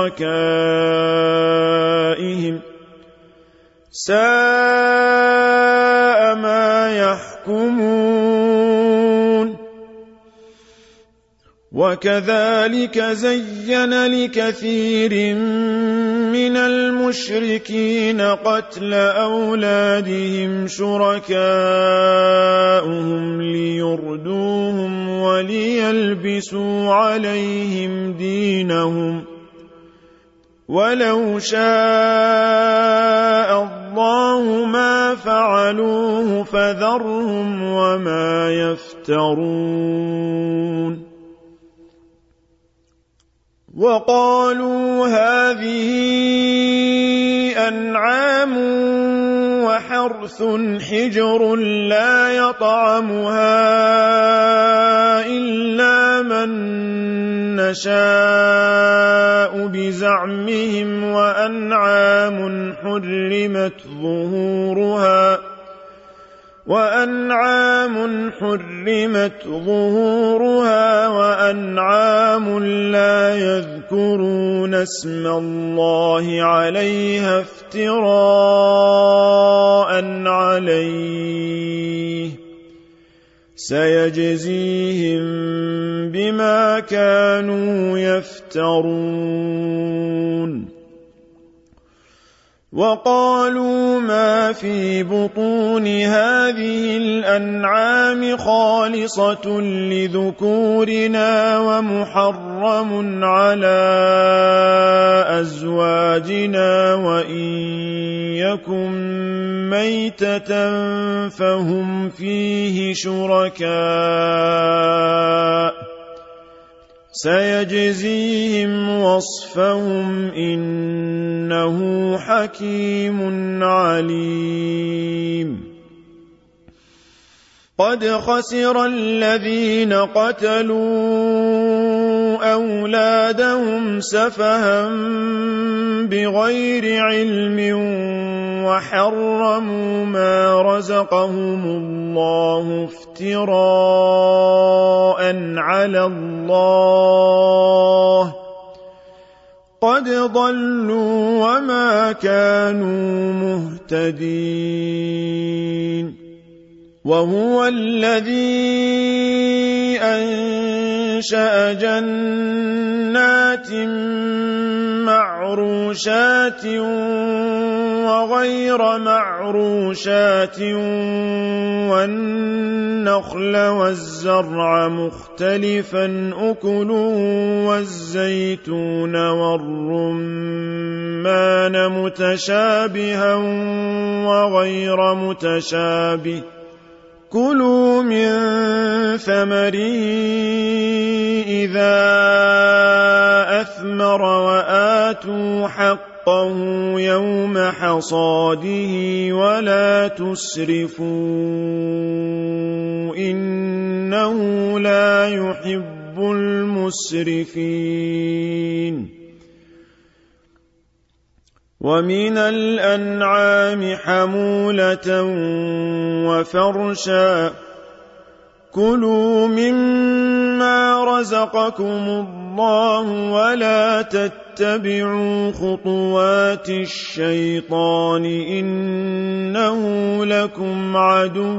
شركائهم ساء ما يحكمون وكذلك زين لكثير من المشركين قتل أولادهم شركاؤهم ليردوهم وليلبسوا عليهم دينهم ولو شاء الله ما فعلوه فذرهم وما يفترون وقالوا هذه أنعام وحرث حجر لا يطعمها إلا من نشاء بزعمهم وأنعام حرمت ظهورها وأنعام حرمت ظهورها وأنعام لا يذكرون اسم الله عليها افتراء عليه سيجزيهم بما كانوا يفترون وقالوا ما في بطون هذه الأنعام خالصة لذكورنا ومحرم على أزواجنا وإن يكن ميتة فهم فيه شركاء سيجزيهم وصفهم إنه حكيم عليم قد خسر الذين قتلوا أولادهم سفها بغير علم وحرموا ما رزقهم الله افتراء على الله قد ضلوا وما كانوا مهتدين وهو الذي أنشأ جنات معروشات وغير معروشات والنخل والزرع مختلفا أكله والزيتون والرمان متشابها وغير متشابه كلوا من ثمره إذا أثمر وآتوا حقه يوم حصاده ولا تسرفوا إنه لا يحب المسرفين ومن الأنعام حمولة وفرشا كلوا مما رزقكم الله ولا تتبعوا خطوات الشيطان إنه لكم عدو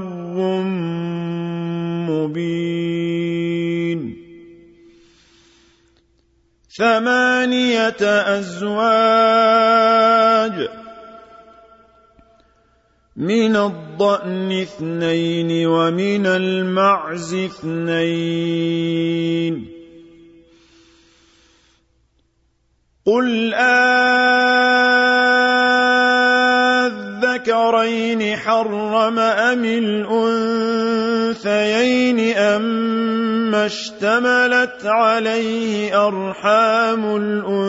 مبين ثمانية أزواج من الضأن اثنين ومن المعز اثنين قل أذكرين حرم أم الأنثيين أما اشتملت عليه أرحام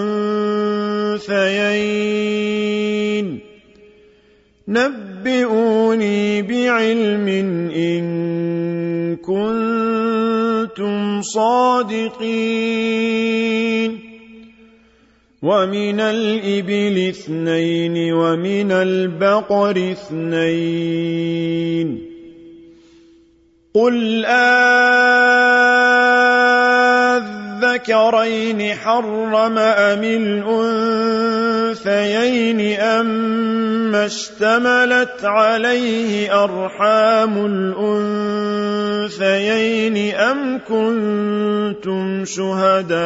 الأنثيين نبئوني بعلم إن كنتم صادقين ومن الإبل اثنين ومن البقر اثنين قل أذكرين حرم أم الأنثيين أما اشتملت عليه أرحام الأنثيين أم كنتم شهداء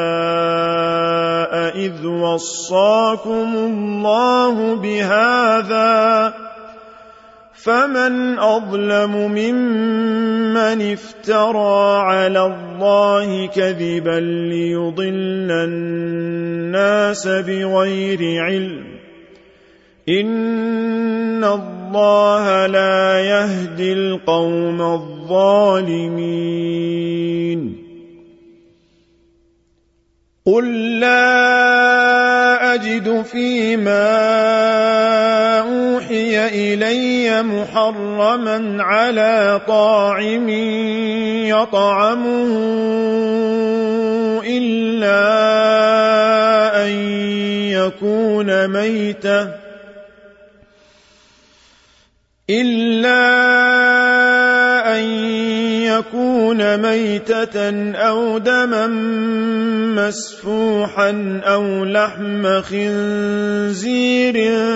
إذ وصاكم الله بهذا فمن أظلم ممن افترى على الله كذبا ليضل الناس بغير علم إن الله لا يهدي القوم الظالمين قل لا أجد فيما أوحي إلي محرما على طاعم يطعمه إلا أن يكون ميتة إلا أن يكون ميتة أو دما مسفوحا أو لحم خنزير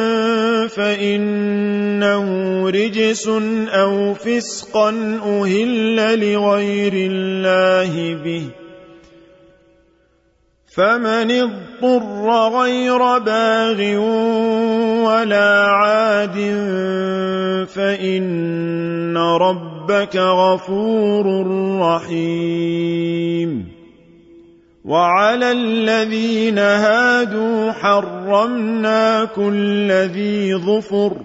فإنه رجس أو فسقا أهل لغير الله به فمن اضطر غير باغ ولا عاد فإن ربك غفور رحيم وعلى الذين هادوا حرمنا كل ذي ظفر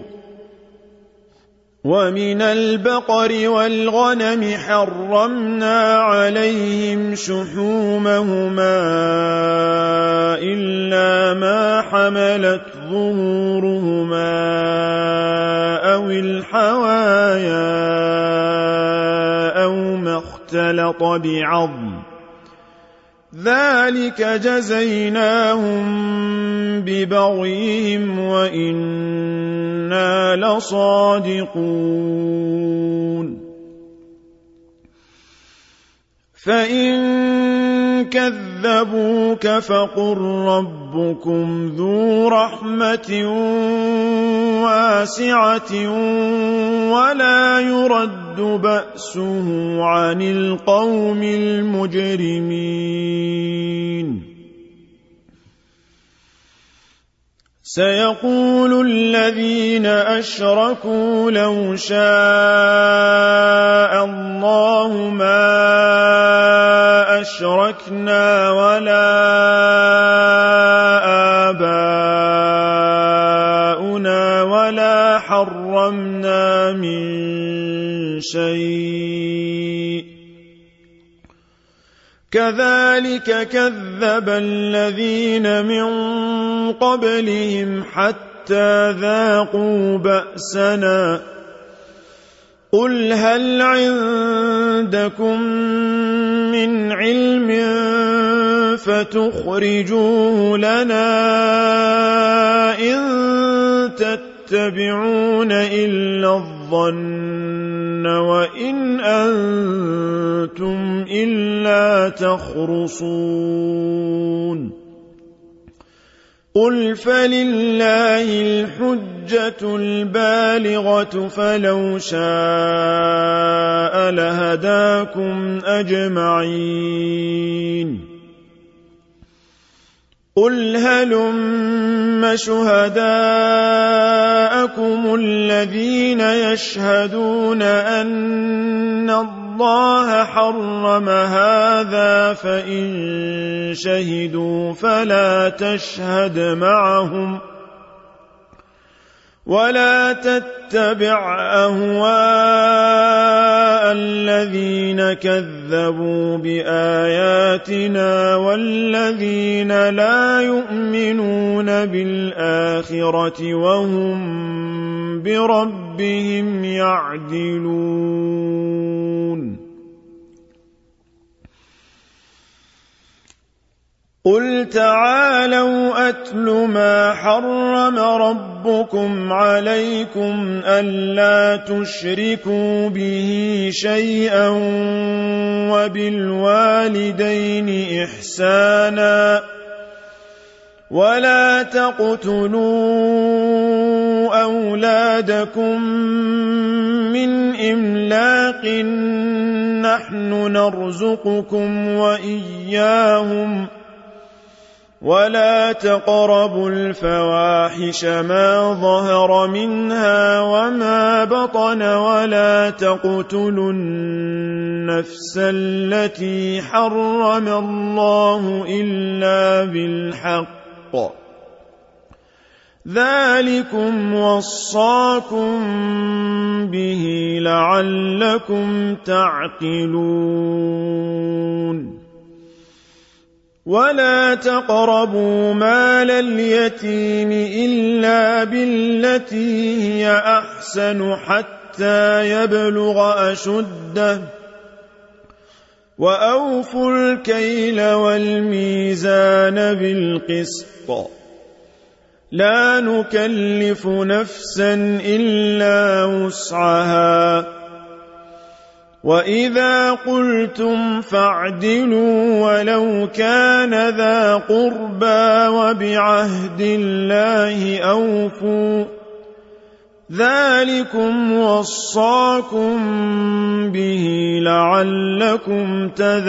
ومن البقر والغنم حرمنا عليهم شحومهما إلا ما حملت ظهورهما أو الحوايا أو ما اختلط بعظم ذلك جزيناهم ببغيهم وإنا لصادقون فإن كذبوك فقل ربكم ذو رحمة واسعة ولا يرد بأسه عن القوم المجرمين. سيقول الذين أشركوا لو شاء الله ما أشركنا ولا آباؤنا ولا حرمنا من شيء كذلك كذب الذين من قبلهم حتى ذاقوا بأسنا قل هل عندكم من علم فتخرجوه لنا إن تتبعون إلا الظن وإن أنتم إلا تخرصون قل فلله الحجة البالغة فلو شاء لهداكم أجمعين قل هلم شهداءكم الذين يشهدون أن الله حرم هذا فإن شهدوا فلا تشهد معهم ولا تتبع أهواء الذين كذبوا بآياتنا والذين لا يؤمنون بالآخرة وهم بربهم يعدلون قل تعالوا أتل ما حرم ربكم عليكم ألا تشركوا به شيئا وبالوالدين إحسانا ولا تقتلوا أولادكم من إملاق نحن نرزقكم وإياهم ولا تقربوا الفواحش ما ظهر منها وما بطن ولا تقتلوا النفس التي حرم الله إلا بالحق ذلكم وصاكم به لعلكم تعقلون ولا تقربوا مال اليتيم إلا بالتي هي أحسن حتى يبلغ أشده وأوفوا الكيل والميزان بالقسط لا نكلف نفسا إلا وسعها وإذا قلتم فاعدلوا ولو كان ذا قربى وبعهد الله أوفوا ذلكم وصاكم به لعلكم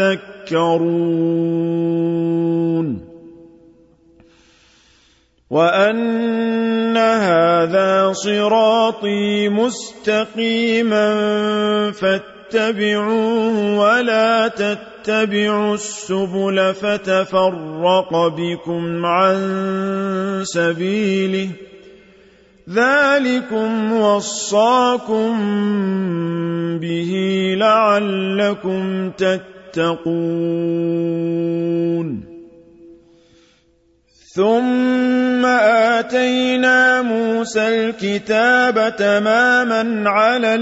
تذكرون وأن هذا صراطي مستقيما فاتبعوه ولا تتبعوا السبل فتفرق بكم عن سبيله ذلكم وصاكم به لعلكم تتقون ثم آتينا موسى الكتاب تماما على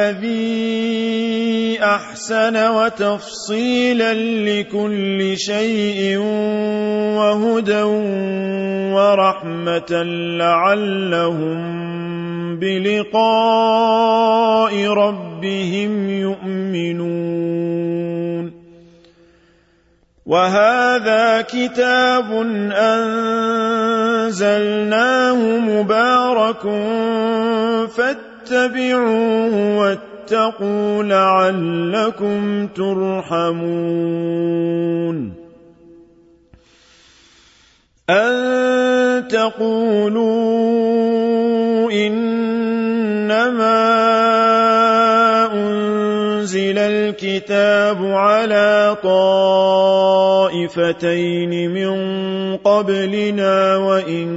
الذي أحسن وتفصيلا لكل شيء وهدى ورحمة لعلهم بلقاء ربهم يؤمنون وهذا كتاب أنزلناه مبارك فاتبعوه واتقوا لعلكم ترحمون أن تقولوا إنما أنزل الكتاب على طائفتين من قبلنا وإن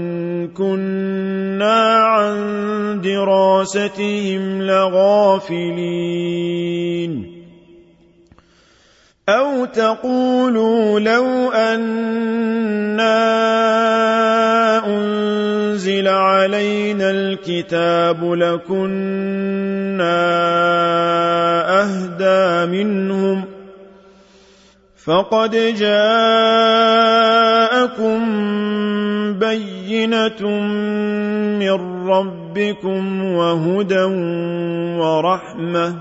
كنا عن دراستهم لغافلين أو تقولوا لو أنا أنزل علينا الكتاب لكنا أهدى منهم فقد جاءكم بينة من ربكم وهدى ورحمة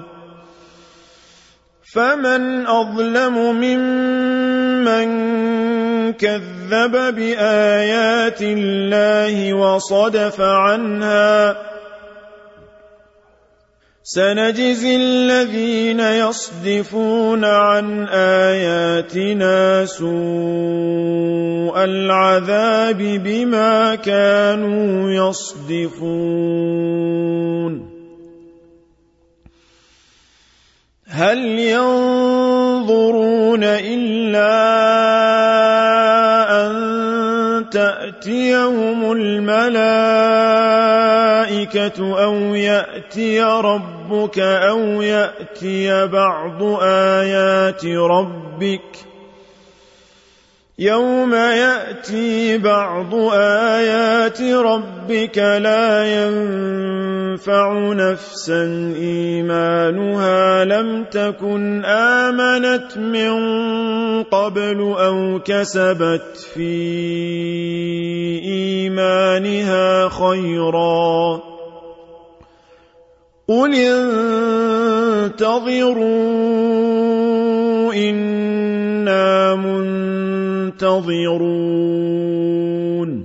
فمن أظلم ممن كذب بآيات الله وصدف عنها سنجزي الذين يصدفون عن آياتنا سوء العذاب بما كانوا يصدفون هل ينظرون إلا أن تأتيهم الملائكة أو يأتي ربك أو يأتي بعض آيات ربك يوم يأتي بعض آيات ربك لا ينفع نفسا إيمانها لم تكن آمنت من قبل أو كسبت في إيمانها خيرا قل انتظروا إنا منتظرون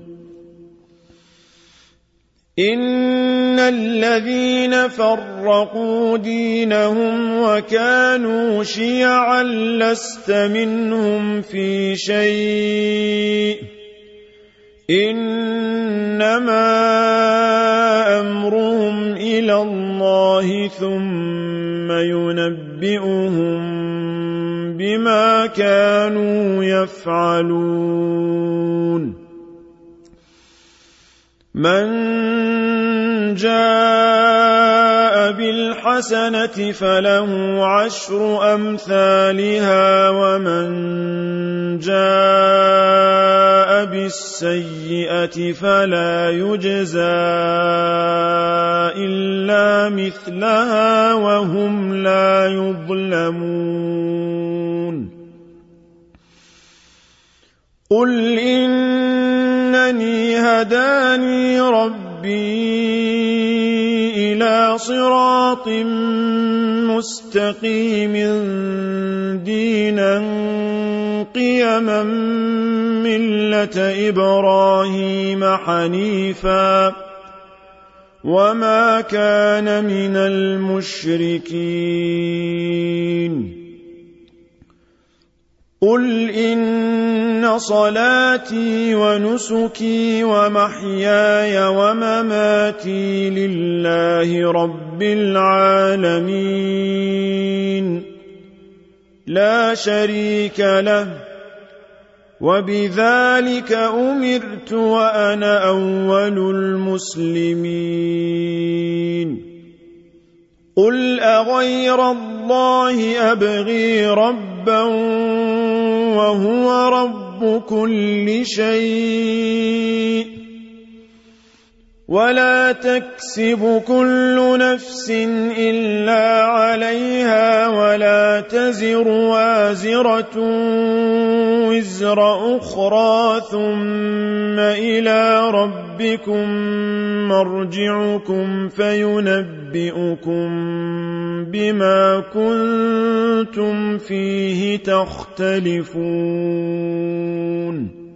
إن الذين فرقوا دينهم وكانوا شيعا لست منهم في شيء إنما أمرهم إلى الله ثم ينبئهم بما كانوا يفعلون من جاء بالحسنة فله عشر أمثالها ومن جاء بالسيئة فلا يجزى إلا مثلها وهم لا يظلمون قل إنني هداني ربي إلى صراط مستقيم دينا قيما ملة إبراهيم حنيفا وما كان من المشركين قل إن صلاتي ونسكي ومحياي ومماتي لله رب العالمين لا شريك له وبذلك أمرت وأنا أول المسلمين قل أغير الله أبغي ربا وهو رب كل شيء ولا تكسب كل نفس إلا عليها ولا تزر وازرة وزر أخرى ثم إلى ربكم مرجعكم فينبئكم بما كنتم فيه تختلفون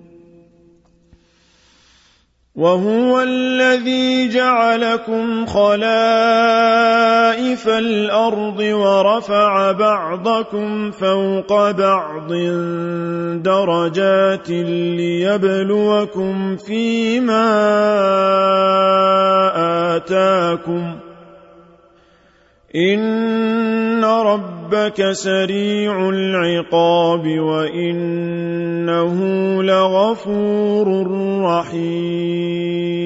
وهو الذي جعلكم خلائف الأرض ورفع بعضكم فوق بعض درجات ليبلوكم فيما آتاكم إن ربك سريع العقاب وإنه لغفور رحيم